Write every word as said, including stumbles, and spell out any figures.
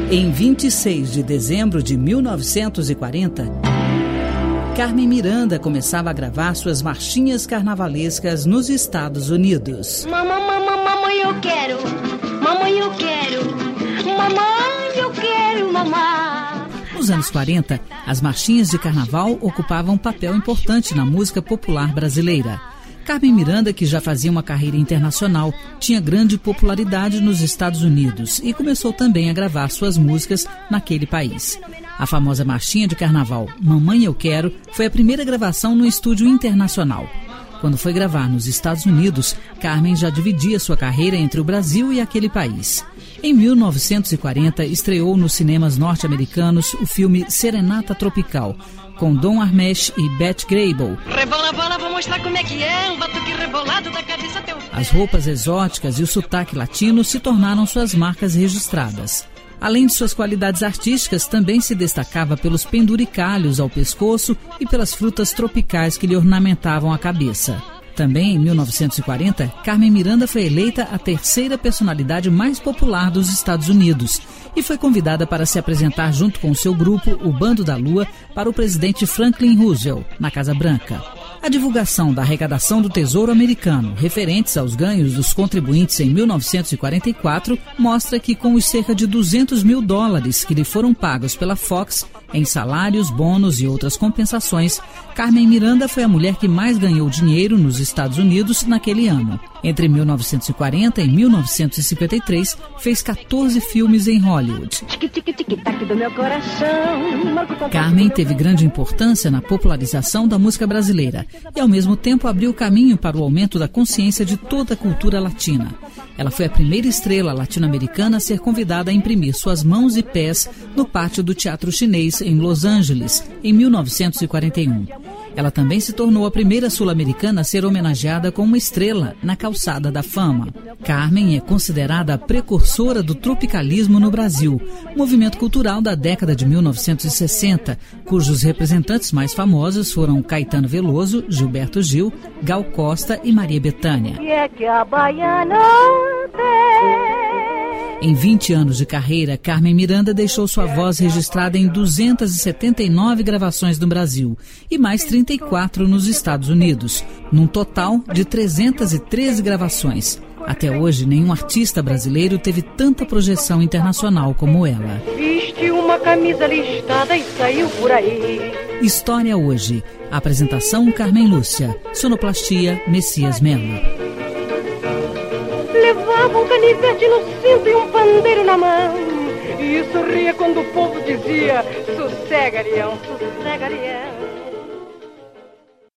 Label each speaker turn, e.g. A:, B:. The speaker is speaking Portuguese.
A: Em vinte e seis de dezembro de mil novecentos e quarenta, Carmen Miranda começava a gravar suas marchinhas carnavalescas nos Estados Unidos.
B: Mamãe, mamãe, mamãe, eu quero. Mamãe, eu quero. Mamãe, eu quero, mamãe.
A: Nos anos quarenta, as marchinhas de carnaval ocupavam um papel importante na música popular brasileira. Carmen Miranda, que já fazia uma carreira internacional, tinha grande popularidade nos Estados Unidos e começou também a gravar suas músicas naquele país. A famosa marchinha de carnaval Mamãe Eu Quero foi a primeira gravação no estúdio internacional. Quando foi gravar nos Estados Unidos, Carmen já dividia sua carreira entre o Brasil e aquele país. Em mil novecentos e quarenta, estreou nos cinemas norte-americanos o filme Serenata Tropical, com Don Armesh e Beth Grable.
B: Rebola, bola, vou mostrar como é que é, um batuque rebolado da cabeça até o pé.
A: As roupas exóticas e o sotaque latino se tornaram suas marcas registradas. Além de suas qualidades artísticas, também se destacava pelos penduricalhos ao pescoço e pelas frutas tropicais que lhe ornamentavam a cabeça. Também, em mil novecentos e quarenta, Carmen Miranda foi eleita a terceira personalidade mais popular dos Estados Unidos e foi convidada para se apresentar junto com seu grupo, o Bando da Lua, para o presidente Franklin Roosevelt, na Casa Branca. A divulgação da arrecadação do Tesouro Americano, referentes aos ganhos dos contribuintes em mil novecentos e quarenta e quatro, mostra que com os cerca de duzentos mil dólares que lhe foram pagos pela Fox, em salários, bônus e outras compensações, Carmen Miranda foi a mulher que mais ganhou dinheiro nos Estados Unidos naquele ano. Entre mil novecentos e quarenta e mil novecentos e cinquenta e três, fez catorze filmes em Hollywood. Carmen teve grande importância na popularização da música brasileira e, ao mesmo tempo, abriu caminho para o aumento da consciência de toda a cultura latina. Ela foi a primeira estrela latino-americana a ser convidada a imprimir suas mãos e pés no pátio do Teatro Chinês, em Los Angeles, em mil novecentos e quarenta e um. Ela também se tornou a primeira sul-americana a ser homenageada com uma estrela na Calçada da Fama. Carmen é considerada a precursora do tropicalismo no Brasil, movimento cultural da década de mil novecentos e sessenta, cujos representantes mais famosos foram Caetano Veloso, Gilberto Gil, Gal Costa e Maria Bethânia. Em vinte anos de carreira, Carmen Miranda deixou sua voz registrada em duzentas e setenta e nove gravações no Brasil e mais trinta e quatro nos Estados Unidos, num total de trezentas e treze gravações. Até hoje, nenhum artista brasileiro teve tanta projeção internacional como ela.
B: Vestiu uma camisa listada e saiu por aí.
A: História Hoje. Apresentação Carmen Lúcia. Sonoplastia Messias Melo.
B: Levava um canivete no cinto e um pandeiro na mão. E sorria quando o povo dizia: sossega, Arião, sossega, Arião.